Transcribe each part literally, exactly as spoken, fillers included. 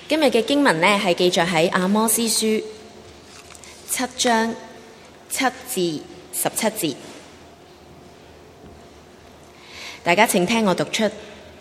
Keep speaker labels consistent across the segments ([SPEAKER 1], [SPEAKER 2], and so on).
[SPEAKER 1] 今日嘅經文呢，係記載喺阿摩司書七章七至十七節。大家請聽我讀出。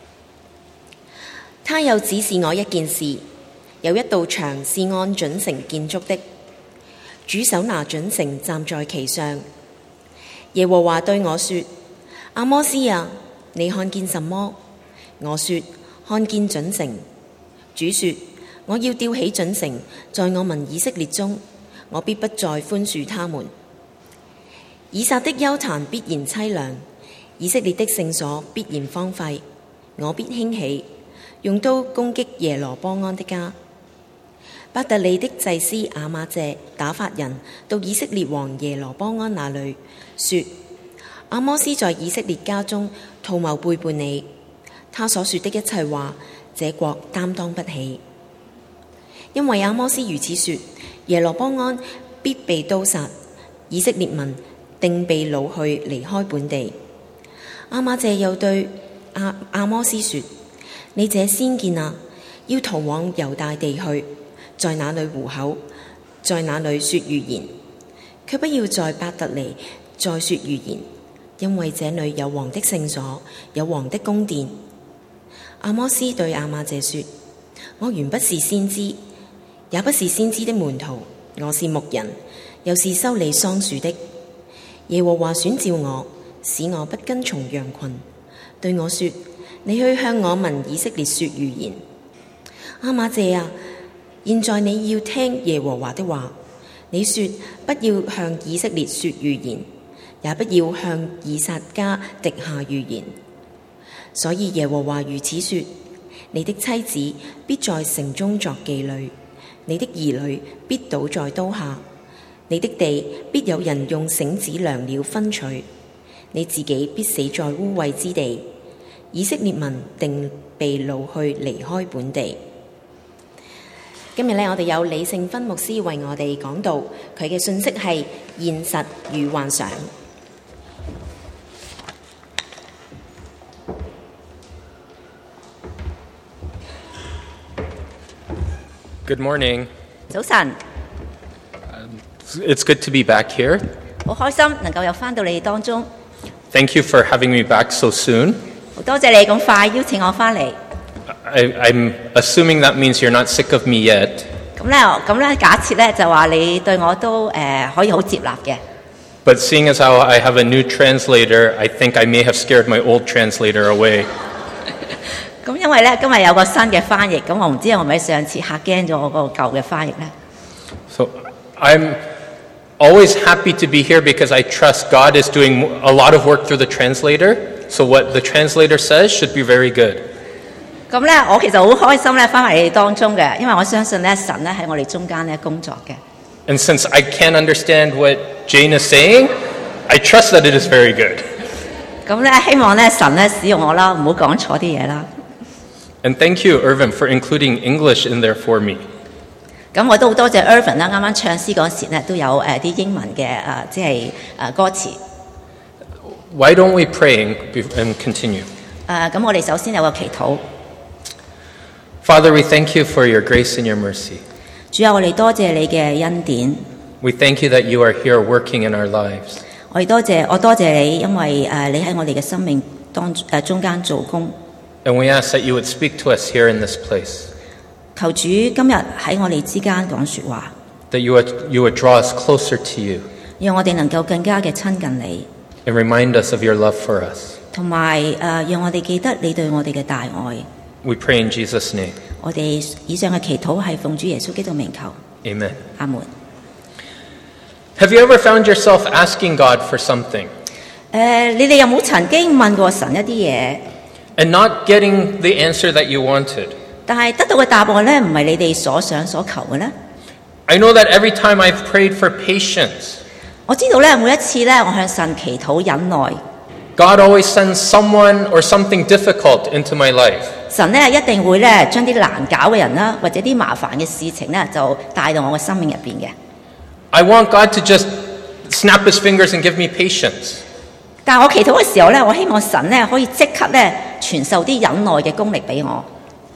[SPEAKER 1] 他又指示我一件事，有一道牆是按準繩建築的，主手拿準繩站在其上。耶和華對我說：阿摩司啊，你看見什麼？我說：看見準繩。主說：我要吊起準繩，在我民以色列中，我必不再寬恕他們。以撒的邱壇必然凄涼，以色列的聖所必然荒廢。我必興起，用刀攻擊耶羅波安的家。伯特利的祭司亞瑪謝打發人到以色列王耶羅波安那裏，說：阿摩司在以色列家中圖謀背叛你，他所說的一切話，這國擔當不起。因為阿摩司如此說，耶羅波安必被刀殺，以色列民定被擄去離開本地。亞瑪謝又對阿阿摩司說：你這先見啊，要逃往猶大地去，在那裏糊口，在那裏說預言，卻不要在伯特利再說預言，因為這裏有王的聖所，有王的宮殿。阿摩司對亞瑪謝說：我原不是先知，也不是先知的門徒，我是牧人，又是修理桑樹的。耶和華選召我，使我不跟從羊群，對我說：你去向我民以色列說預言。亞瑪謝啊，現在你要聽耶和華的話。你說不要向以色列說預言，也不要向以撒家滴下預言。所以耶和華如此說：你的妻子必在城中作妓女，你的兒女必倒在刀下，你的地必有人用繩子量了分取，你自己必死在污穢之地，以色列民定被擄去離開本地。今日呢，我哋有李聖芬牧師為我哋講道，佢嘅信息係現實與幻想。
[SPEAKER 2] Good morning.
[SPEAKER 3] 早晨，
[SPEAKER 2] It's good to be back here.
[SPEAKER 3] 好開心能夠又返到你哋當中，
[SPEAKER 2] Thank you for having me back so soon.
[SPEAKER 3] 好多謝你咁快邀請我返嚟。
[SPEAKER 2] I, I'm assuming that means you're not sick of me yet.
[SPEAKER 3] 咁咧，咁咧假設咧就話你對我都誒、呃、可以好接納嘅。
[SPEAKER 2] But seeing as how I have a new translator, I think I may have scared my old translator away.
[SPEAKER 3] 咁因為咧今日有個新嘅翻譯，咁我唔知我係咪上次嚇驚咗我嗰個舊嘅翻譯咧。
[SPEAKER 2] So I'm always happy to be here because I trust God is doing a lot of work through the translator. So what the translator says should be very good.
[SPEAKER 3] 咁咧，我其實好開心咧翻嚟你哋當中嘅，因為我相信咧神咧喺我哋中間咧工作嘅。
[SPEAKER 2] And since I can't understand what Jane is saying, I trust that it is very good.
[SPEAKER 3] 咁咧希望咧神咧使用我啦，唔好講錯啲嘢啦。
[SPEAKER 2] And thank you, Irvin, for including English in there for me.
[SPEAKER 3] 咁我都好多謝 Irvin 啦，啱啱唱詩嗰時咧都有誒啲英文嘅誒、呃、即係誒歌詞。
[SPEAKER 2] Why don't we pray and continue?
[SPEAKER 3] 誒咁我哋首先有個祈禱。
[SPEAKER 2] Father, we thank you for your grace and your mercy.
[SPEAKER 3] 主啊，我哋多謝你嘅恩典。
[SPEAKER 2] We thank you that you are here working in our lives.
[SPEAKER 3] 我哋多謝我多謝你，因為誒你喺我哋嘅生命當誒中間做工。
[SPEAKER 2] And we ask that you would speak to us here in this place.
[SPEAKER 3] 求主今日喺我哋之間講說話，
[SPEAKER 2] That you would, you would draw us closer to you
[SPEAKER 3] 讓我哋能夠更加嘅親近你，
[SPEAKER 2] and remind us of your love for us.
[SPEAKER 3] 同埋誒讓我哋記得你對我哋嘅大愛。
[SPEAKER 2] We pray in Jesus' name.
[SPEAKER 3] 我哋以上嘅祈禱係奉主耶穌基督名求。
[SPEAKER 2] Amen.
[SPEAKER 3] 阿門。
[SPEAKER 2] Have you ever found yourself asking God for something
[SPEAKER 3] 誒，你哋有冇曾經問過神一啲嘢，
[SPEAKER 2] and not getting the answer that you wanted?
[SPEAKER 3] 但係得到嘅答案咧唔係你哋所想所求嘅咧？
[SPEAKER 2] I know that every time I've prayed for patience,
[SPEAKER 3] 我知道咧每一次咧我向神祈禱忍耐，
[SPEAKER 2] God always sends someone or something difficult into my life.
[SPEAKER 3] 神咧一定會咧將啲難搞嘅人啦，或者啲麻煩嘅事情咧就帶到我嘅生命入邊嘅。
[SPEAKER 2] I want God to just snap his fingers and give me patience.
[SPEAKER 3] 但係我祈禱嘅時候咧，我希望神咧可以即刻咧傳授啲忍耐嘅功力俾我。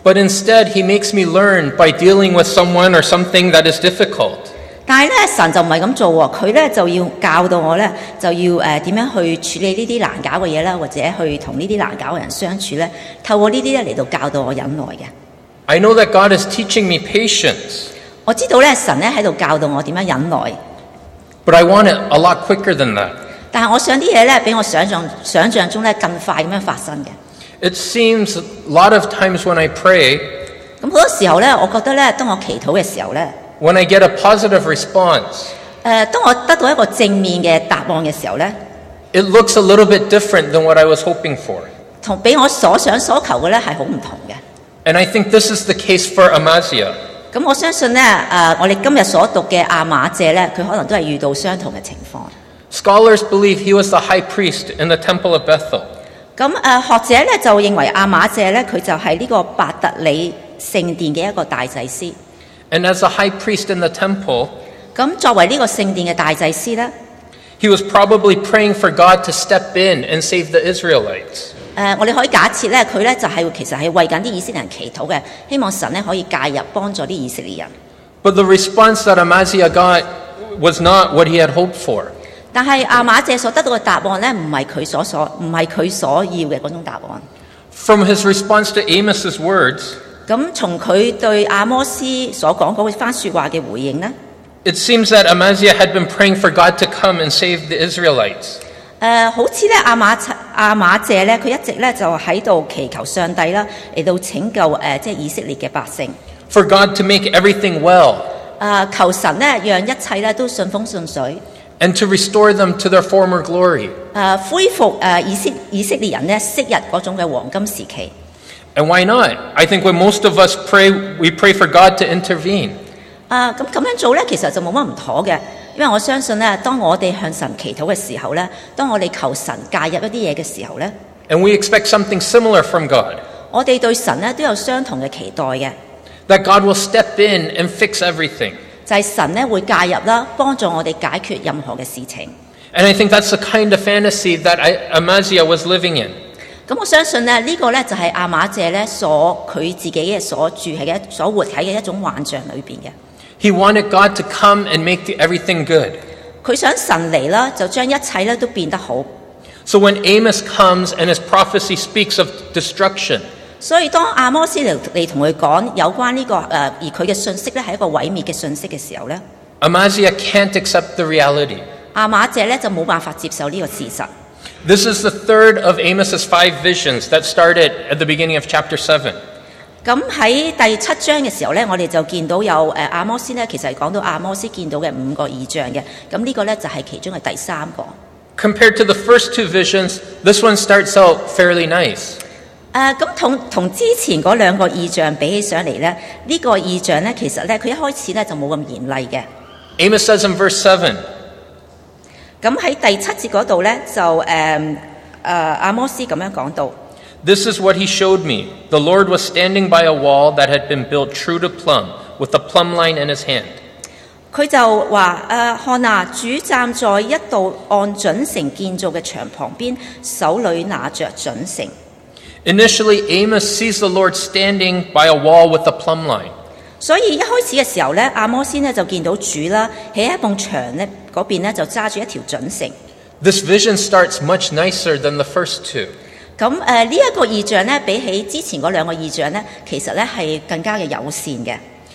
[SPEAKER 2] But instead, he makes me learn by dealing with someone or something that is difficult.
[SPEAKER 3] 但係咧，神就唔係咁做喎，佢咧就要教導我咧，就要誒點樣去處理呢啲難搞嘅嘢啦，或者去同呢啲難搞嘅人相處咧，透過呢啲咧嚟到教導我忍耐嘅。
[SPEAKER 2] I know that God is teaching me patience,
[SPEAKER 3] 我知道咧，神咧喺度教導我點樣忍耐，
[SPEAKER 2] but I want it a lot quicker than that.
[SPEAKER 3] 但係我想啲嘢咧，比我想象想象中咧更快咁樣發生嘅。
[SPEAKER 2] It seems a lot of times when I pray,
[SPEAKER 3] 咁好多時候咧，我覺得咧，當我祈禱嘅時候咧，
[SPEAKER 2] when I get a positive response,
[SPEAKER 3] 誒、當我得到一個正面嘅答案嘅時候咧，
[SPEAKER 2] it looks a little bit different than what I was hoping for.
[SPEAKER 3] 同比我所想所求嘅咧係好唔同嘅。
[SPEAKER 2] And I think this is the case for Amaziah.
[SPEAKER 3] 咁我相信咧，誒、我哋今日所讀嘅亞瑪謝咧，佢可能都係遇到相同嘅情況。
[SPEAKER 2] Scholars believe he was the high priest in the temple of Bethel.
[SPEAKER 3] 咁誒、學者咧就認為亞瑪謝咧，佢就係呢個伯特利聖殿嘅一個大祭司。
[SPEAKER 2] And as a high priest in the temple,
[SPEAKER 3] 咁作為呢個聖殿嘅大祭司咧，
[SPEAKER 2] he was probably praying for God to step in and save the Israelites.
[SPEAKER 3] 誒、我哋可以假設咧，佢咧就係、其實係為緊啲以色列人祈禱嘅，希望神咧可以介入幫助啲以色列人。
[SPEAKER 2] But the response that Amaziah got was not what he had hoped for.
[SPEAKER 3] 但係亞瑪謝所得到嘅答案咧，唔係佢所所唔係佢所要嘅嗰種答案。
[SPEAKER 2] From his response to Amos's words,
[SPEAKER 3] 咁從佢對亞摩斯所講嗰番説話嘅回應咧，
[SPEAKER 2] it seems that Amaziah had been praying for God to come and save the Israelites.
[SPEAKER 3] 誒、好似咧亞瑪亞瑪謝咧，佢一直咧就喺度祈求上帝啦，嚟到拯救誒、即係以色列嘅百姓。
[SPEAKER 2] For God to make everything well
[SPEAKER 3] 誒、求神咧，讓一切咧都順風順水，
[SPEAKER 2] and to restore them to their former glory.
[SPEAKER 3] 誒、恢復誒、以色以色列人咧昔日嗰種嘅黃金時期。
[SPEAKER 2] And why not? I think when most of us pray, we pray for God to intervene.
[SPEAKER 3] 啊，咁咁樣做咧，其實就冇乜唔妥嘅，因為我相信咧，當我哋向神祈禱嘅時候咧，當我哋求神介入一啲嘢嘅時候咧，
[SPEAKER 2] And we expect something similar from God.
[SPEAKER 3] 我哋對神咧都有相同嘅期待嘅，
[SPEAKER 2] That God will step in and fix everything.
[SPEAKER 3] 就係神咧會介入啦，幫助我哋解決任何嘅事情。
[SPEAKER 2] And I think that's the kind of fantasy that I, Amaziah was living in.
[SPEAKER 3] 咁我相信咧，呢、個咧就係亞瑪謝咧所佢自己嘅所住喺嘅所活喺嘅一種幻象裏邊嘅。
[SPEAKER 2] He wanted God to come and make the, everything good.
[SPEAKER 3] 佢想神嚟啦，就將一切咧都變得好。
[SPEAKER 2] So when Amos comes and his prophecy speaks of destruction,
[SPEAKER 3] 所以當亞摩斯嚟嚟同佢講有關呢、個誒、而佢嘅信息咧係一個毀滅嘅信息嘅時候咧，
[SPEAKER 2] Amaziah can't accept the reality.
[SPEAKER 3] 亞瑪謝咧就冇辦法接受呢個事實。
[SPEAKER 2] This is the third of Amos's five visions that started at the beginning of chapter seven.
[SPEAKER 3] 咁喺第七章嘅時候咧，我哋就見到有誒亞摩斯咧，其實係講到亞摩斯見到嘅五個異象嘅。咁呢個咧就係其中嘅第三個。
[SPEAKER 2] Compared to the first two visions, this one starts out fairly nice.
[SPEAKER 3] 誒咁同同之前嗰兩個異象比起上嚟咧，呢、個異象咧其實咧佢一開始咧就冇咁嚴厲嘅。
[SPEAKER 2] Amos says in verse seven,
[SPEAKER 3] 咁喺第七節嗰度咧就誒誒亞摩斯咁樣講到。
[SPEAKER 2] This is what he showed me. The Lord was standing by a wall that had been built true to plumb, with a plumb line in his hand.
[SPEAKER 3] 佢就話：誒、看啊，主站在一道按準繩建造嘅牆旁邊，手裏拿着準繩。
[SPEAKER 2] Initially, Amos sees the Lord standing by a wall with a plumb line.
[SPEAKER 3] 所以一開始嘅時候咧，亞摩斯咧就見到主啦，喺一埲牆咧嗰邊咧就揸住一條準繩。
[SPEAKER 2] This vision starts much nicer than the first two.
[SPEAKER 3] 咁誒呢一個異象咧，比起之前嗰兩個異象咧，其實咧係更加嘅友善嘅。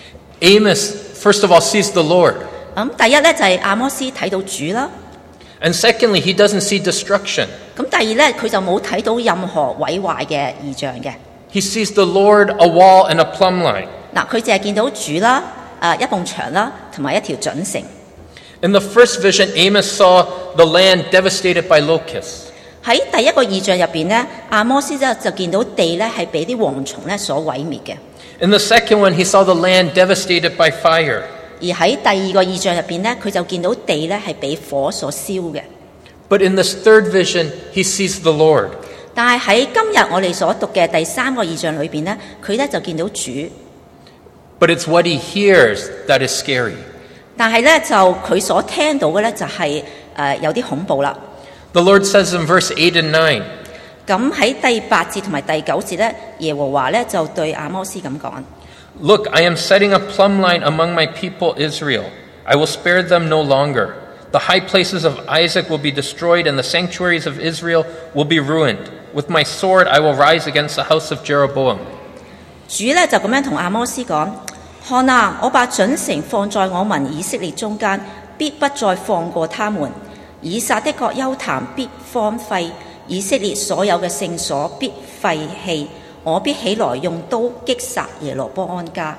[SPEAKER 2] Amos, first of all, sees the Lord.
[SPEAKER 3] 咁第一咧就係、亞摩斯睇到主啦。
[SPEAKER 2] And secondly, he doesn't see destruction.
[SPEAKER 3] 咁第二咧，佢就冇睇到任何毀壞嘅異象嘅。
[SPEAKER 2] He sees the Lord, a wall, and a plumb line.
[SPEAKER 3] 嗱，佢淨係見到主啦，誒、一埲牆啦，同埋一條準繩。
[SPEAKER 2] In the first vision, Amos saw the land devastated by locusts.
[SPEAKER 3] 喺第一個異象入邊咧，亞摩斯咧就見到地咧係俾啲蝗蟲咧所毀滅嘅。
[SPEAKER 2] In the second one, he saw the land devastated by fire.
[SPEAKER 3] 而喺第二個異象入邊咧，佢就見到地咧係俾火所燒嘅。
[SPEAKER 2] But in this third vision, he sees the Lord.
[SPEAKER 3] 但係喺今日我哋所讀嘅第三個異象裏邊咧，佢咧就見到主。
[SPEAKER 2] But it's what he hears that is scary.
[SPEAKER 3] 但係咧就佢所聽到嘅咧就係、誒、有啲恐怖啦。
[SPEAKER 2] The Lord says in verse eight and nine,
[SPEAKER 3] 咁喺第八節同埋第九節咧，耶和華咧就對阿摩斯咁講。
[SPEAKER 2] Look, I am setting a plumb line among my people Israel. I will spare them no longer. The high places of Isaac will be destroyed, and the sanctuaries of Israel will be ruined. With my sword I will rise against the house of Jeroboam.
[SPEAKER 3] 主咧就咁樣同阿摩斯講：看啊，我把準城放在我民以色列中間，必不再放過他們。以撒的各丘壇必荒廢，以色列所有嘅聖所必廢棄。我必起來用刀擊殺耶羅波安家。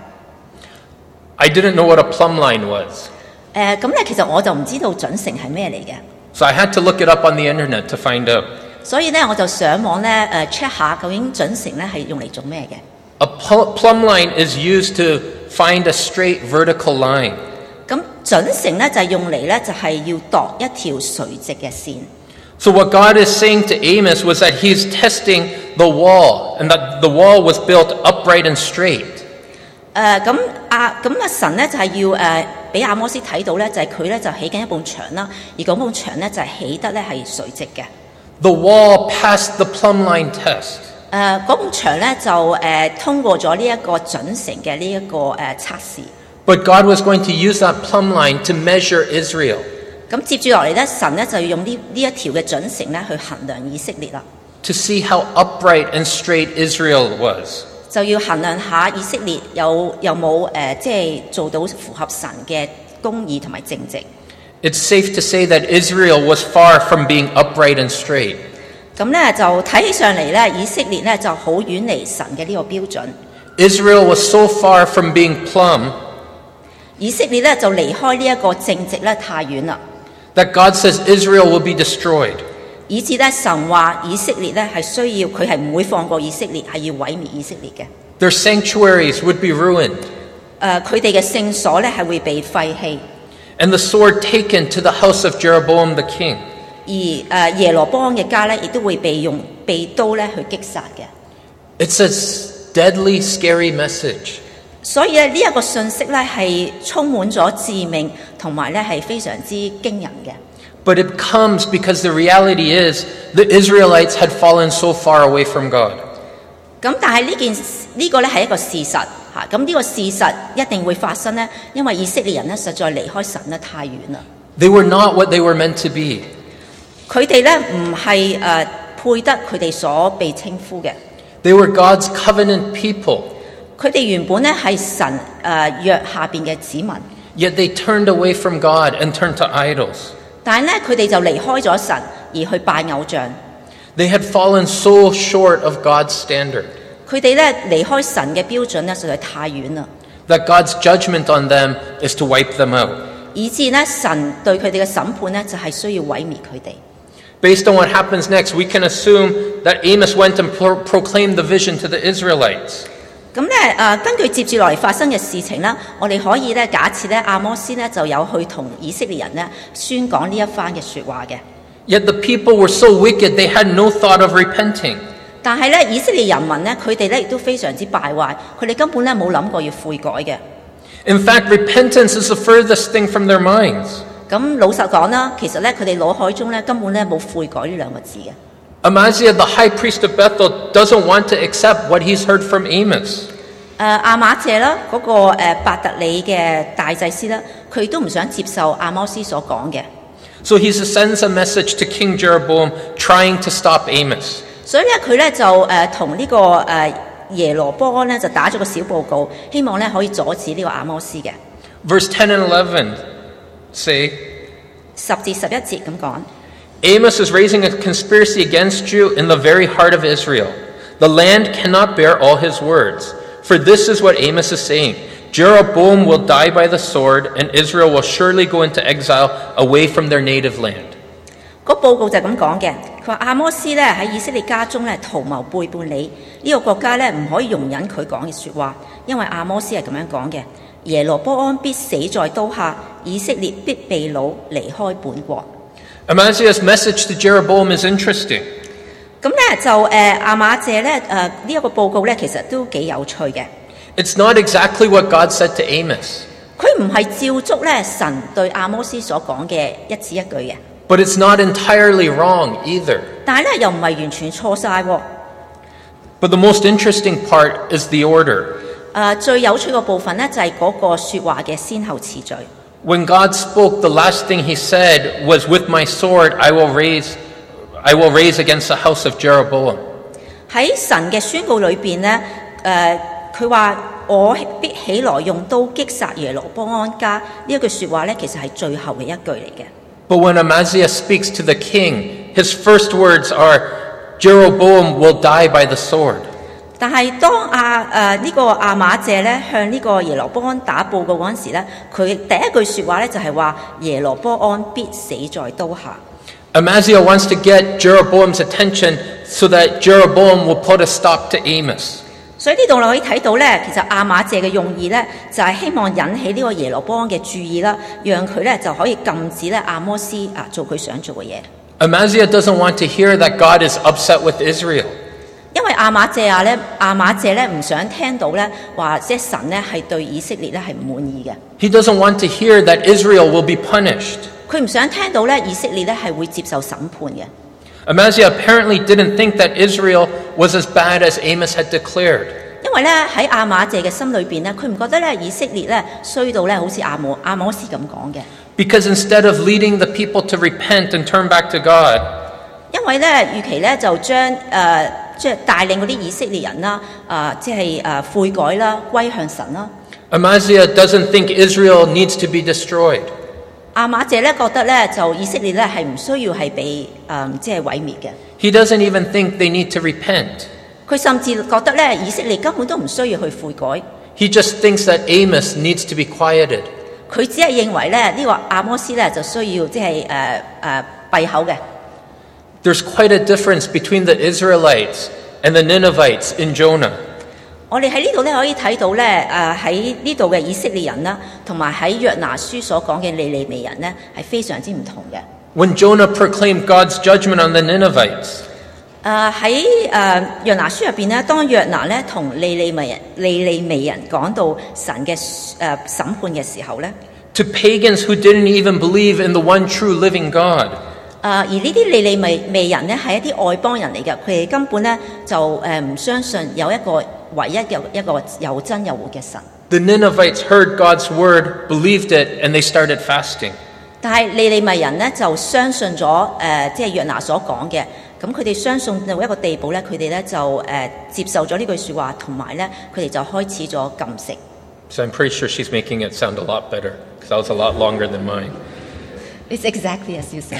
[SPEAKER 2] I didn't know what a plumb line was.
[SPEAKER 3] 誒咁咧，其實我就唔知道準城係咩嚟嘅，
[SPEAKER 2] So I had to look it up on the internet to find out.
[SPEAKER 3] 所以咧我就上網咧誒 check 下究竟準城咧係用嚟做咩嘅。
[SPEAKER 2] A pl- plumb line is used to find a straight vertical line.
[SPEAKER 3] 咁準城咧就係用嚟咧就係要度一條垂直嘅線。
[SPEAKER 2] So what God is saying to Amos was that he's testing the wall, and that the wall was built upright and straight.
[SPEAKER 3] 誒咁阿咁阿神咧就係要誒俾阿摩斯睇到咧，就係佢咧就起緊一埲牆啦，而嗰埲牆咧就係起得咧係垂直嘅。
[SPEAKER 2] The wall passed the plumb line test.
[SPEAKER 3] 誒嗰埲牆咧就誒、呃、通過咗呢一個準城嘅呢一個誒、呃、測試。
[SPEAKER 2] But God was going to use that plumb line to measure Israel,
[SPEAKER 3] 咁接住落嚟咧，神咧就要用呢呢一條嘅準繩咧去衡量以色列啦，
[SPEAKER 2] to see how upright and straight Israel was.
[SPEAKER 3] 就要衡量下以色列有有冇誒即係做到符合神嘅公義同埋正直。
[SPEAKER 2] It's safe to say that Israel was far from being upright and straight.
[SPEAKER 3] 咁咧就睇起上嚟咧，以色列咧就好遠離神嘅呢個標準。
[SPEAKER 2] Israel was so far from being plumb
[SPEAKER 3] 以色列咧就離開呢一個正直咧太遠啦，
[SPEAKER 2] that God says Israel will be destroyed.
[SPEAKER 3] 以致咧神話以色列咧係需要佢係唔會放過以色列，係要毀滅以色列嘅。
[SPEAKER 2] Their sanctuaries would be ruined,
[SPEAKER 3] 誒佢哋嘅聖所咧係會被廢棄，
[SPEAKER 2] and the sword taken to the house of Jeroboam the king.
[SPEAKER 3] 而誒耶羅波安嘅家咧亦都會被用被刀咧去擊殺嘅。
[SPEAKER 2] It's a deadly, scary message.
[SPEAKER 3] 所以咧呢一個信息咧係充滿咗致命，同埋咧係非常之驚人嘅。
[SPEAKER 2] But it comes because the reality is the Israelites had fallen so far away from God.
[SPEAKER 3] 咁但係呢件呢個咧係一個事實嚇，咁呢個事實一定會發生咧，因為以色列人咧實在離開神咧太遠啦。
[SPEAKER 2] They were not what they were meant to be.
[SPEAKER 3] 佢哋咧唔係誒配得佢哋所被稱呼嘅，
[SPEAKER 2] They were God's covenant people,
[SPEAKER 3] 佢哋原本咧係神誒、呃、約下邊嘅子民，
[SPEAKER 2] yet they turned away from God and turned to idols.
[SPEAKER 3] 但係咧佢哋就離開咗神而去拜偶像。
[SPEAKER 2] They had fallen so short of God's standard
[SPEAKER 3] 佢哋咧離開神嘅標準咧實在太遠啦，
[SPEAKER 2] that God's judgment on them is to wipe them out.
[SPEAKER 3] 以致咧神對佢哋嘅審判咧就係需要毀滅佢哋。
[SPEAKER 2] Based on what happens next, we can assume that Amos went and pro- proclaimed the vision to the Israelites.
[SPEAKER 3] 咁咧誒，根據接住落嚟發生嘅事情啦，我哋可以咧假設咧阿摩斯咧就有去同以色列人咧宣講呢一番嘅説話嘅。
[SPEAKER 2] Yet the people were so wicked, they had no thought of repenting.
[SPEAKER 3] 但係咧以色列人民咧，佢哋咧亦都非常之敗壞，佢哋根本咧冇諗過要悔改嘅。
[SPEAKER 2] In fact, repentance is the furthest thing from their minds.
[SPEAKER 3] 咁老實講啦，其實咧佢哋腦海中咧根本咧冇悔改呢兩個字嘅。
[SPEAKER 2] Amaziah, the high priest of Bethel, doesn't want to accept what he's heard from Amos.
[SPEAKER 3] 誒亞瑪謝啦，嗰、那個誒伯特利嘅大祭司啦，佢都唔想接受阿摩斯所講嘅，
[SPEAKER 2] So he sends a message to King Jeroboam trying to stop Amos.
[SPEAKER 3] 所以咧佢咧就誒同呢個誒耶羅波安咧就打咗個小報告，希望咧可以阻止呢個阿摩斯嘅。
[SPEAKER 2] Verse ten and eleven say,
[SPEAKER 3] 十至十一節咁講。
[SPEAKER 2] Amos is raising a conspiracy against you in the very heart of Israel. The land cannot bear all his words. For this is what Amos is saying. Jeroboam will die by the sword, and Israel will surely go into exile away from their native land.
[SPEAKER 3] 個報告就係咁講嘅，佢話阿摩斯咧喺以色列家中咧圖謀背叛你，呢、這個國家咧唔可以容忍佢講嘅説話，因為阿摩斯係咁樣講嘅：耶羅波安必死在刀下，以色列必被擄離開本國。
[SPEAKER 2] Amaziah's message to Jeroboam is interesting.
[SPEAKER 3] 咁咧就誒亞瑪謝咧誒呢一個報告咧其實都幾有趣嘅。
[SPEAKER 2] It's not exactly what God said to Amos.
[SPEAKER 3] 佢唔係照足咧神對阿摩斯所講嘅一字一句嘅。
[SPEAKER 2] But it's not entirely wrong either.
[SPEAKER 3] 但係咧又唔係完全錯晒喎。
[SPEAKER 2] But the most interesting part is the order.
[SPEAKER 3] 誒、最有趣嘅部分咧就係嗰個説話嘅先後次序。
[SPEAKER 2] When God spoke, the last thing he said was, "With my sword I will raise I will raise against the house of Jeroboam."
[SPEAKER 3] 喺神嘅宣告裏邊咧，誒佢話我必起來用刀擊殺耶羅波安家呢一句説話咧，其實係最後嘅一句嚟嘅。
[SPEAKER 2] But when Amaziah speaks to the king, his first words are, "Jeroboam will die by the sword."
[SPEAKER 3] 但係當阿誒呢個亞瑪謝咧向呢個耶羅波安打報告嗰陣時咧，佢第一句説話咧就係話耶羅波安必死在刀下。
[SPEAKER 2] Amaziah wants to get Jeroboam's attention so that Jeroboam will put a stop to Amos.
[SPEAKER 3] 所以呢度我可以睇到咧，其實亞瑪謝嘅用意咧就係、是、希望引起呢個耶羅波安嘅注意啦，讓佢咧就可以禁止咧亞摩斯啊做佢想做嘅嘢。
[SPEAKER 2] Amaziah doesn't want to hear that God is upset with Israel.
[SPEAKER 3] 因為亞瑪謝亞咧，亞瑪謝咧唔想聽到咧話，即係神咧係對以色列咧係唔滿意嘅。
[SPEAKER 2] He doesn't want to hear that Israel will be punished.
[SPEAKER 3] 佢唔想聽到咧以色列咧係會接受審判嘅。
[SPEAKER 2] Amaziah apparently didn't think that Israel was as bad as Amos had declared.
[SPEAKER 3] 因為咧喺亞瑪謝嘅心裏邊咧，佢唔覺得咧以色列咧衰到咧好似亞摩亞摩斯咁講嘅。
[SPEAKER 2] Because instead of leading the people to repent and turn back to God,
[SPEAKER 3] 因為咧與其咧就將誒即係帶領嗰啲以色列人啦，啊、即係誒悔改啦，歸向神啦。
[SPEAKER 2] Amaziah doesn't think Israel needs to be destroyed.
[SPEAKER 3] 亞瑪謝咧覺得咧就以色列咧係唔需要係被誒即係毀滅嘅。
[SPEAKER 2] He doesn't even think they need to repent.
[SPEAKER 3] 佢甚至覺得咧以色列根本都唔需要去悔改。
[SPEAKER 2] He just thinks that Amos needs to be quieted.
[SPEAKER 3] 佢只係認為咧呢、這個亞摩斯咧就需要即係誒誒閉口嘅。
[SPEAKER 2] There's quite a difference between the Israelites and the Ninevites in Jonah.
[SPEAKER 3] 我哋喺呢度咧可以睇到咧誒喺呢度嘅以色列人啦，同埋喺約拿書所講嘅尼尼微人咧係非常之唔同嘅。
[SPEAKER 2] When Jonah proclaimed God's judgment on the Ninevites,
[SPEAKER 3] 誒喺誒約拿書入邊咧，當約拿咧同尼尼微人尼尼微人講到神嘅誒、呃、審判嘅時候咧，
[SPEAKER 2] to pagans who didn't even believe in the one true living God,
[SPEAKER 3] 誒、而呢啲尼尼微微人咧係一啲外邦人嚟嘅，佢哋根本咧就誒唔相信有一個唯一嘅一個又真又活嘅神。
[SPEAKER 2] the Ninevites heard God's word, believed it, and they started fasting.
[SPEAKER 3] 但係尼尼微人咧就相信咗誒、呃、即係約拿所講嘅，咁佢哋相信到一個地步咧，佢哋咧就誒、呃、接受咗呢句説話，同埋咧佢哋就開始咗禁食。
[SPEAKER 2] So I'm pretty sure she's making it sound a lot better, because that was a lot longer than mine.
[SPEAKER 3] It's exactly as you said.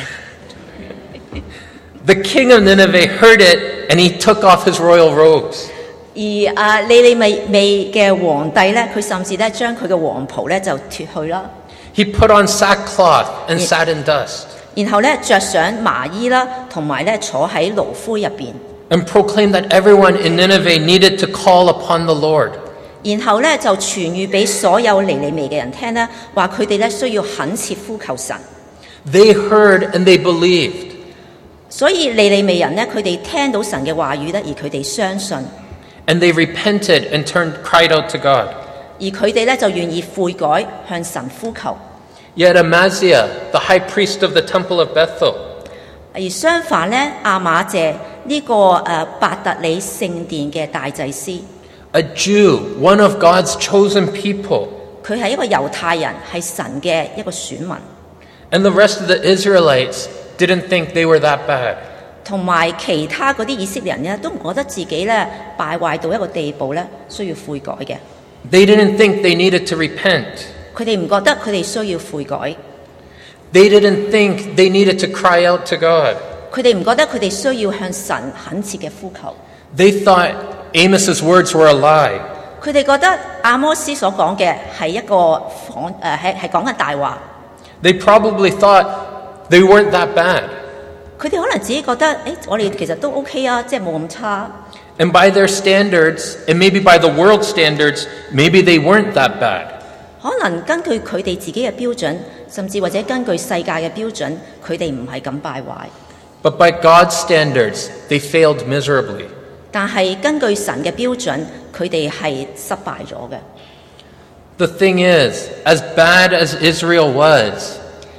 [SPEAKER 2] The king of Nineveh heard it, and he took off his royal robes.
[SPEAKER 3] 而啊尼尼微微嘅皇帝咧，佢甚至咧將佢嘅黃袍咧就脱去啦，
[SPEAKER 2] He put on sackcloth and sat in dust,
[SPEAKER 3] 然後咧着上麻衣啦，同埋咧坐喺爐灰入邊，
[SPEAKER 2] and proclaimed that everyone in Nineveh needed to call upon the Lord.
[SPEAKER 3] 然後咧就傳諭俾所有尼尼微嘅人聽咧，話佢哋咧需要懇切呼求神。
[SPEAKER 2] They heard and they believed.
[SPEAKER 3] 所以尼尼微人咧，佢哋聽到神嘅話語咧，而佢哋相信，
[SPEAKER 2] And they repented and turned, cried out to God.
[SPEAKER 3] 而佢哋咧就願意悔改，向神呼求。
[SPEAKER 2] Yet Amaziah, the high priest of the temple of Bethel,
[SPEAKER 3] 而相反咧，亞瑪謝呢、個誒、呃、伯特利聖殿嘅大祭司，
[SPEAKER 2] a Jew, one of God's chosen people,
[SPEAKER 3] 佢係一個猶太人，係神嘅一個選民，
[SPEAKER 2] and the rest of the Israelites didn't think they were that bad.
[SPEAKER 3] 同埋其他嗰啲以色列人咧，都唔覺得自己咧敗壞到一個地步咧，需要悔改嘅。
[SPEAKER 2] They didn't think they needed to repent.
[SPEAKER 3] 佢哋唔覺得佢哋需要悔改，
[SPEAKER 2] They didn't think they needed to cry out to God.
[SPEAKER 3] 佢哋唔覺得佢哋需要向神懇切嘅呼求。
[SPEAKER 2] They thought Amos's words were a lie.
[SPEAKER 3] 佢哋覺得阿摩斯所講嘅係一個謊誒係係講緊大話。
[SPEAKER 2] They probably thought they weren't that bad.
[SPEAKER 3] 佢哋可能自己覺得，誒我哋其實都 OK 啊，即係冇咁差。
[SPEAKER 2] And by their standards, and maybe by the world standards, maybe they weren't that bad.
[SPEAKER 3] 可能根據佢哋自己嘅標準，甚至或者根據世界嘅標準，佢哋唔係咁敗壞。
[SPEAKER 2] But by God's standards, they failed miserably.
[SPEAKER 3] 但係根據神嘅標準，佢哋係失敗咗嘅。
[SPEAKER 2] The thing is, as bad as Israel was,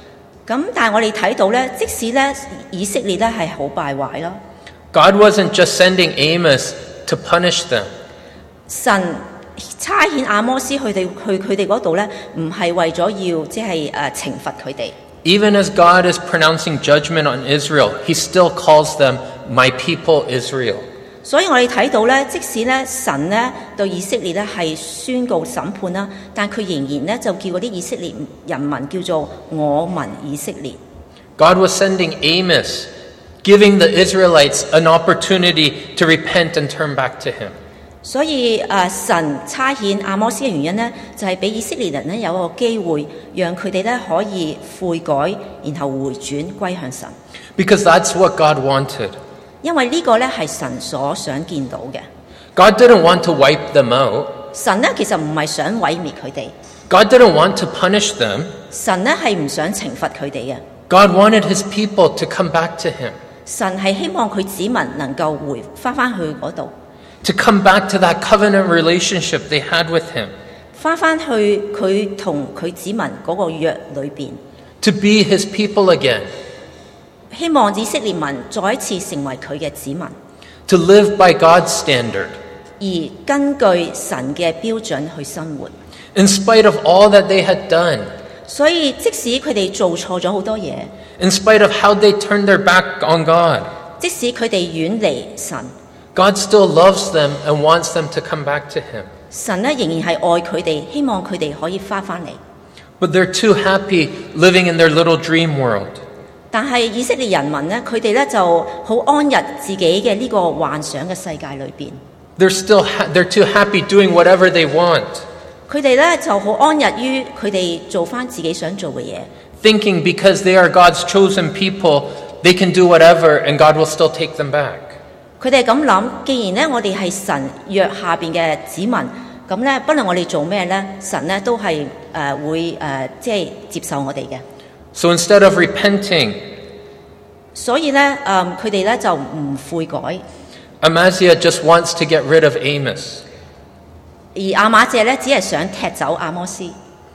[SPEAKER 3] 咁但係我哋睇到咧，即使咧以色列咧係好敗壞啦，
[SPEAKER 2] God wasn't just sending Amos to punish them.
[SPEAKER 3] 神差遣阿摩斯去哋去佢哋嗰度咧，唔係為咗要即係誒懲罰佢哋。
[SPEAKER 2] Even as God is pronouncing judgment on Israel, he still calls them my people Israel.
[SPEAKER 3] 所以我哋睇到咧，即使咧神咧對以色列咧係宣告審判啦，但佢仍然咧就叫嗰啲以色列人民叫做我民以色列。
[SPEAKER 2] God was sending Amos, giving the Israelites an opportunity to repent and turn back to him.
[SPEAKER 3] 所以誒、呃、神差遣阿摩斯嘅原因咧，就係、是、俾以色列人咧有一個機會，讓佢哋咧可以悔改，然後回轉歸向神。
[SPEAKER 2] Because that's what God wanted.
[SPEAKER 3] 因為呢個咧係神所想見到嘅。
[SPEAKER 2] God didn't want to wipe them out.
[SPEAKER 3] 神咧其實唔係想毀滅佢哋，
[SPEAKER 2] God didn't want to punish them.
[SPEAKER 3] 神咧係唔想懲罰佢哋嘅。
[SPEAKER 2] God wanted his people to come back to him,
[SPEAKER 3] 神係希望佢子民能夠回翻翻去嗰度，
[SPEAKER 2] to come back to that covenant relationship they had with him,
[SPEAKER 3] 翻翻去佢同佢子民嗰個約裏邊，
[SPEAKER 2] to be his people again,
[SPEAKER 3] 希望以色列民再一次成為佢嘅子民，
[SPEAKER 2] to live by God's standard.
[SPEAKER 3] 而根據神嘅標準去生活。
[SPEAKER 2] In spite of all that they had done,
[SPEAKER 3] 所以即使佢哋做錯咗好多嘢，
[SPEAKER 2] in spite of how they turned their back on God,
[SPEAKER 3] 即使佢哋遠離神，
[SPEAKER 2] God still loves them and wants them to come back to him.
[SPEAKER 3] 神咧仍然係愛佢哋，希望佢哋可以翻翻嚟。
[SPEAKER 2] But they're too happy living in their little dream world.
[SPEAKER 3] 但係以色列人民咧，佢哋咧就好安逸自己嘅呢個幻想嘅世界裏邊。
[SPEAKER 2] They're still ha- they're too happy doing whatever they want,
[SPEAKER 3] 佢哋咧就好安逸於佢哋做翻自己想做嘅嘢，
[SPEAKER 2] thinking because they are God's chosen people, they can do whatever and God will still take them back.
[SPEAKER 3] 佢哋咁諗，既然咧我哋係神約下邊嘅子民，咁咧不論我哋做咩咧，神咧都係誒、呃、會誒、呃、即係接受我哋嘅。
[SPEAKER 2] So instead of repenting,
[SPEAKER 3] 所以咧誒佢哋咧就唔悔改，
[SPEAKER 2] Amaziah just wants to get rid of Amos
[SPEAKER 3] 而亞瑪謝咧只係想踢走阿摩斯，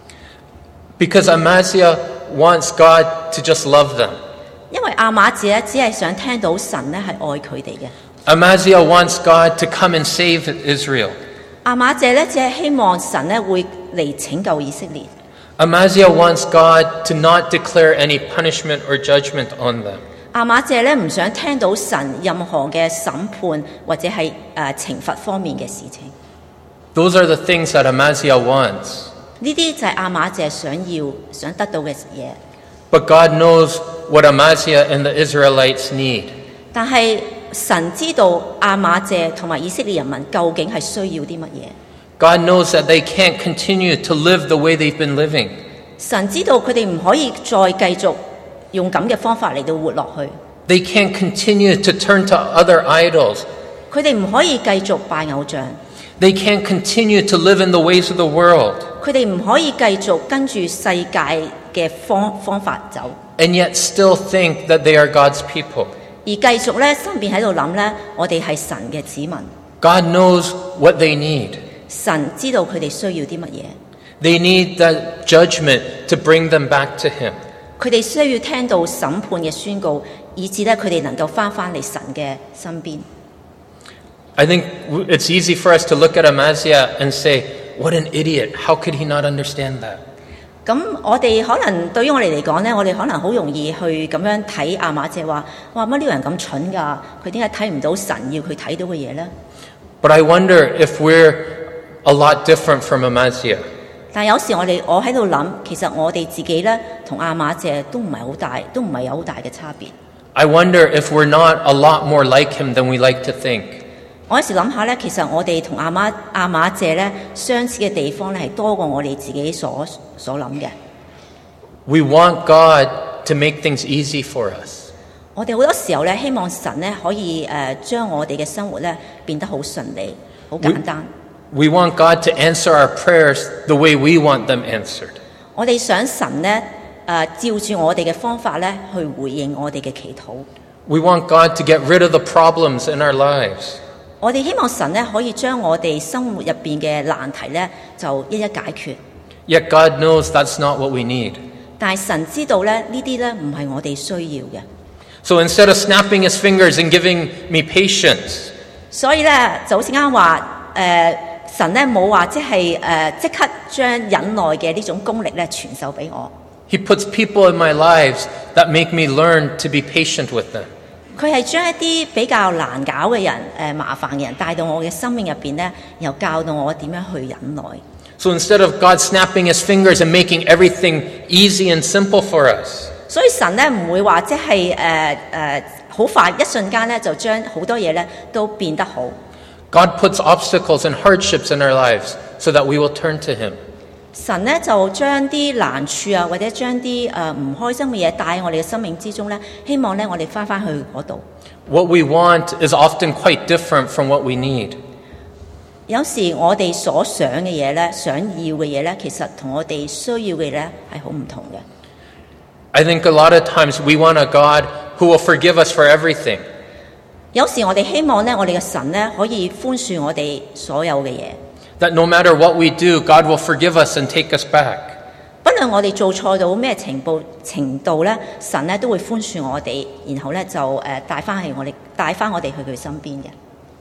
[SPEAKER 2] because Amaziah wants God to just love them.
[SPEAKER 3] 因為亞瑪謝咧只係想聽到神咧係愛佢哋嘅。
[SPEAKER 2] Amaziah wants God to come and save Israel.
[SPEAKER 3] 亞瑪謝咧只係希望神咧會嚟拯救以色列。
[SPEAKER 2] Amaziah wants God to not declare any punishment or judgment on them.
[SPEAKER 3] 亞瑪謝咧唔想聽到神任何嘅審判或者係誒、呃、懲罰方面嘅事情。
[SPEAKER 2] Those are the things that Amaziah wants.
[SPEAKER 3] 呢啲就係亞瑪謝想要想得到嘅嘢。
[SPEAKER 2] But God knows what Amaziah and the Israelites need.
[SPEAKER 3] 但係神知道亞瑪謝同埋以色列人民究竟係需要啲乜嘢。
[SPEAKER 2] God knows that they can't continue to live the way they've been living.
[SPEAKER 3] 神知道佢哋唔可以再繼續用咁嘅方法嚟到活落去。
[SPEAKER 2] They can't continue to turn to other idols.
[SPEAKER 3] 佢哋唔可以繼續拜偶像。
[SPEAKER 2] They can't continue to live in the ways of the world.
[SPEAKER 3] 佢哋唔可以繼續跟住世界嘅方方法走，
[SPEAKER 2] And yet still think that they are God's people.
[SPEAKER 3] 而繼續咧身邊喺度諗咧，我哋係神嘅子民。
[SPEAKER 2] God knows what they need.
[SPEAKER 3] 神知道佢哋需要啲乜嘢，
[SPEAKER 2] They need that judgment to bring them back to Him.
[SPEAKER 3] 佢哋需要聽到審判嘅宣告，以致咧佢哋能夠翻返嚟神嘅身邊。
[SPEAKER 2] I think it's easy for us to look at Amaziah and say, what an idiot. How could he not understand that?
[SPEAKER 3] 咁我哋可能對於我哋嚟講咧，我哋可能好容易去咁樣睇亞瑪謝話：哇，乜呢個人咁蠢㗎？佢點解睇唔到神要佢睇到嘅嘢咧？
[SPEAKER 2] But I wonder if we're a lot different from Amaziah.
[SPEAKER 3] 但有時我哋我喺度諗，其實我哋自己咧同亞瑪謝都唔係好大，都唔係有好大嘅差別。
[SPEAKER 2] I wonder if we're not a lot more like him than we like to think.
[SPEAKER 3] 我有時諗下咧，其實我哋同亞瑪亞瑪謝咧相似嘅地方咧，係多過我哋自己所所諗嘅。
[SPEAKER 2] We want God to make things easy for us.
[SPEAKER 3] 我哋好多時候咧，希望神咧可以誒、呃、將我哋嘅生活咧變得好順利、好簡單。
[SPEAKER 2] We want God to answer our prayers the way we want them answered.
[SPEAKER 3] 我哋想神咧誒、呃、照住我哋嘅方法咧去回應我哋嘅祈禱。
[SPEAKER 2] We want God to get rid of the problems in our lives.
[SPEAKER 3] 我哋希望神咧可以將我哋生活入邊嘅難題咧就一一解決。
[SPEAKER 2] Yet God knows that's not what we need.
[SPEAKER 3] 但係神知道咧，呢啲咧唔係我哋需要嘅。
[SPEAKER 2] So instead of snapping his fingers and giving me patience,
[SPEAKER 3] 所以咧就好似啱話誒，神咧冇話即係誒即刻將忍耐嘅呢種功力咧傳授俾我。
[SPEAKER 2] he puts people in my lives that make me learn to be patient with them.
[SPEAKER 3] 佢係將一啲比較難搞嘅人、誒、呃、麻煩嘅人帶到我嘅生命入邊咧，然後教導我點樣去忍耐。
[SPEAKER 2] So instead of God snapping his fingers and making everything easy and simple for us,
[SPEAKER 3] 所以神咧唔會話即係誒誒好快一瞬間咧就將好多嘢咧都變得好。
[SPEAKER 2] God puts obstacles and hardships in our lives so that we will turn to him.
[SPEAKER 3] 神咧就將啲難處啊，或者將啲誒唔開心嘅嘢帶喺我哋嘅生命之中咧，希望咧我哋翻翻去嗰度。
[SPEAKER 2] What we want is often quite different from what we need.
[SPEAKER 3] 有時我哋所想嘅嘢咧，想要嘅嘢咧，其實同我哋需要嘅咧係好唔同嘅。
[SPEAKER 2] I think a lot of times we want a God who will forgive us for everything.
[SPEAKER 3] 有時我哋希望咧，我哋嘅神咧可以寬恕我哋所有嘅嘢。
[SPEAKER 2] That no matter what we do, God will forgive us and take us back.
[SPEAKER 3] 不論我哋做錯到咩程度程度咧，神咧都會寬恕我哋，然後咧就誒帶翻去我哋帶翻我哋去佢身邊嘅。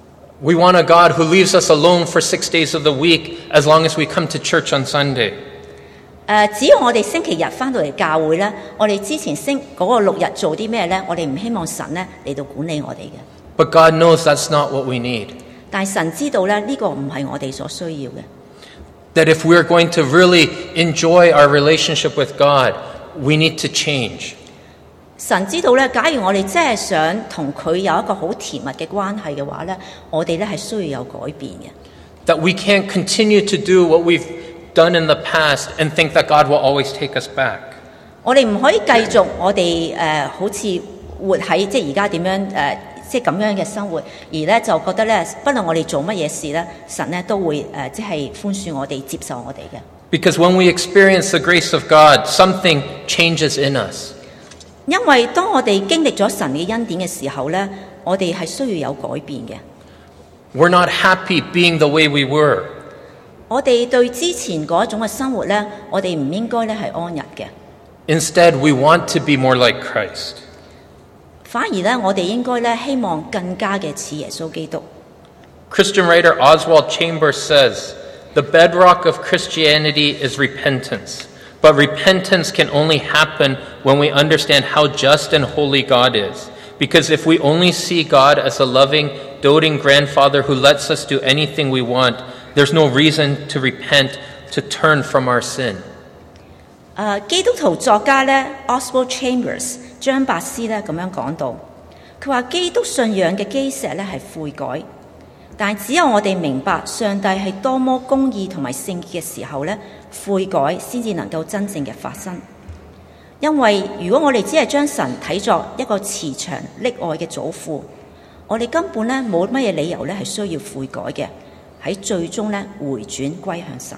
[SPEAKER 2] We want a God who leaves us alone for six days of the week as long as we come to church on Sunday.
[SPEAKER 3] 誒，只要我哋星期日翻到嚟教會咧，我哋之前星嗰個六日做啲咩咧，我哋唔希望神咧嚟到管理我哋嘅。
[SPEAKER 2] But God knows that's not what we need.
[SPEAKER 3] 但係神知道咧，呢個唔係我哋所需要嘅。
[SPEAKER 2] That if we're going to really enjoy our relationship with God, we need to change.
[SPEAKER 3] 神知道咧，假如我哋真係想同佢有一個好甜蜜嘅關係嘅話咧，我哋咧係需要有改變嘅。
[SPEAKER 2] That we can't continue to do what we've done in the past and think that God will always take us back.
[SPEAKER 3] 我哋唔可以繼續我哋誒、呃、好似活喺即係而家點樣誒、呃、即係咁樣嘅生活，而咧就覺得咧，不論我哋做乜嘢事咧，神咧都會誒、呃、即係寬恕我哋、接受我哋嘅。
[SPEAKER 2] Because when we experience the grace of God, something changes in us.
[SPEAKER 3] 因為當我哋經歷咗神嘅恩典嘅時候咧，我哋係需要有改變嘅。
[SPEAKER 2] We're not happy being the way we were.
[SPEAKER 3] 我哋對之前嗰一種嘅生活咧，我哋唔應該咧係安逸嘅。
[SPEAKER 2] Instead, we want to be more like Christ.
[SPEAKER 3] 反而咧，我哋應該咧希望更加嘅似耶穌基督。
[SPEAKER 2] Christian writer Oswald Chambers says, "The bedrock of Christianity is repentance, but repentance can only happen when we understand how just and holy God is. Because if we only see God as a loving, doting grandfather who lets us do anything we want, there's no reason to repent, to turn from our sin."
[SPEAKER 3] 誒、uh, 基督徒作家咧 Oswald Chambers 張伯斯咧咁樣講到，佢話基督信仰嘅基石咧係悔改，但係只有我哋明白上帝係多麼公義同埋聖潔嘅時候咧，悔改先至能夠真正嘅發生。因為如果我哋只係將神睇作一個慈祥溺愛嘅祖父，我哋根本咧冇乜嘢理由咧係需要悔改嘅，喺最終咧回轉歸向神。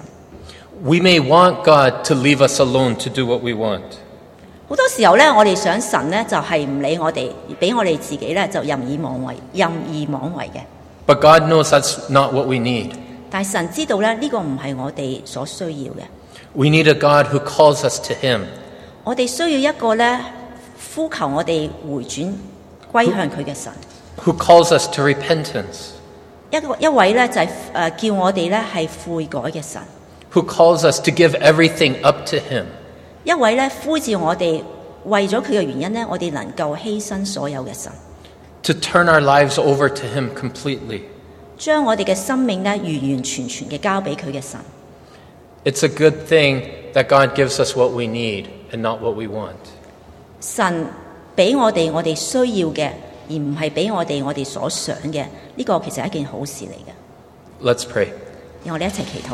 [SPEAKER 2] We may want God to leave us alone to do what we want.
[SPEAKER 3] 好多時候咧，我哋想神咧就係唔理我哋，俾我哋自己咧就任意妄為、任意妄為嘅。
[SPEAKER 2] But God knows that's not what we need.
[SPEAKER 3] 但係神知道咧，呢個唔係我哋所需要嘅。
[SPEAKER 2] We need a God who calls us to Him.
[SPEAKER 3] 我哋需要一個咧呼求我哋回轉歸向佢嘅神。
[SPEAKER 2] Who calls us to repentance.
[SPEAKER 3] 一個一位咧就係、是、誒、呃、叫我哋咧係悔改嘅神。
[SPEAKER 2] Who calls us to give everything up to Him.
[SPEAKER 3] 一位咧呼召我哋為咗佢嘅原因咧，我哋能夠犧牲所有嘅神。
[SPEAKER 2] To turn our lives over to Him completely.
[SPEAKER 3] 將我哋嘅生命咧完完全全嘅交俾佢嘅神。
[SPEAKER 2] It's a good thing that God gives us what we need and not what we want.
[SPEAKER 3] 神俾我哋我哋需要嘅，而唔係俾我哋我哋所想嘅，呢、這個其實係一件好事嚟嘅。
[SPEAKER 2] Let's pray.
[SPEAKER 3] 讓我哋一齊祈禱。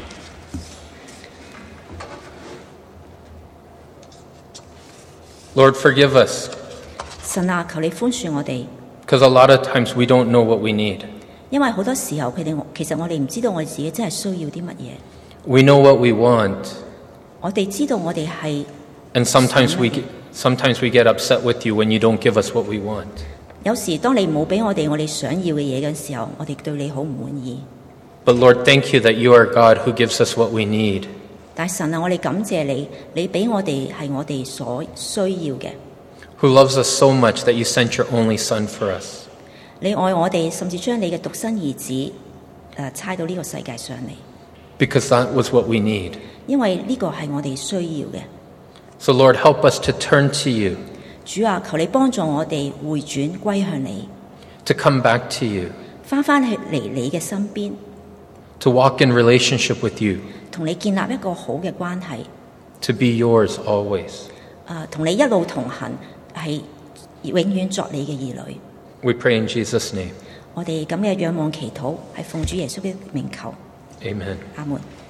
[SPEAKER 2] Lord, forgive us.
[SPEAKER 3] 神啊，求你寬恕我哋。
[SPEAKER 2] Because a lot of times we don't know what we need.
[SPEAKER 3] 因為好多時候佢哋其實我哋唔知道我哋自己真係需要啲乜嘢。
[SPEAKER 2] We know what we want.
[SPEAKER 3] 我哋知道我哋係。
[SPEAKER 2] And sometimes we get, sometimes we get upset with you when you don't give us what we want.
[SPEAKER 3] 有時當你冇俾我哋我哋想要嘅嘢嘅時候，我哋對你好唔滿意。
[SPEAKER 2] But Lord, thank you that you are God who gives us what we need.
[SPEAKER 3] 但神啊，我哋感謝你，你俾我哋係我哋所需要嘅。
[SPEAKER 2] who loves us so much that you sent your only Son for us.
[SPEAKER 3] 你愛我哋，甚至將你嘅獨生兒子誒差到呢個世界上嚟，
[SPEAKER 2] Because that was what we need.
[SPEAKER 3] 因為呢個係我哋需要嘅。
[SPEAKER 2] So Lord, help us to turn to you,
[SPEAKER 3] 主啊，求你幫助我哋回轉歸向你，
[SPEAKER 2] to come back to you,
[SPEAKER 3] 翻返去嚟你嘅身邊，
[SPEAKER 2] to walk in relationship with you,
[SPEAKER 3] 同你建立一個好嘅關係，
[SPEAKER 2] to be yours always.
[SPEAKER 3] 啊，同你一路同行，係永遠作你嘅兒女。
[SPEAKER 2] We pray in Jesus' name.
[SPEAKER 3] 我哋咁嘅仰望祈禱，係奉主耶穌嘅名求，
[SPEAKER 2] Amen.
[SPEAKER 3] 阿門。